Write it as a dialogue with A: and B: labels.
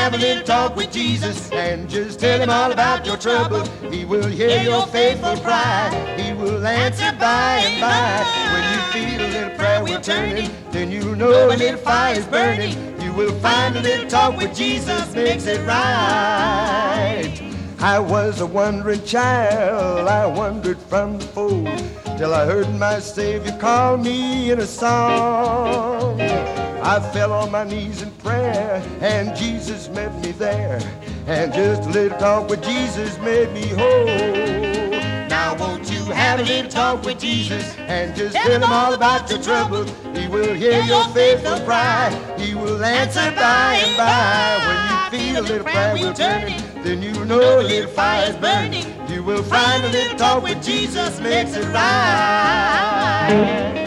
A: have a little talk with Jesus and just tell him all about your trouble, he will hear your faithful cry. He will answer by and by. When you feel a little prayer wheel turning, then you know a little fire is burning. You will find a little talk with Jesus makes it right. I was a wandering child, I wandered from the fold, till I heard my Savior call me in a song. I fell on my knees in prayer, and Jesus met me there, and just a little talk with Jesus made me whole. Now won't you have a little talk with Jesus, and just tell him all about your troubles. He will hear your faithful cry. He will answer by and by. When you feel a little prayer wheel turning, then you know a little fire is burning. You will find a little talk with Jesus makes it right.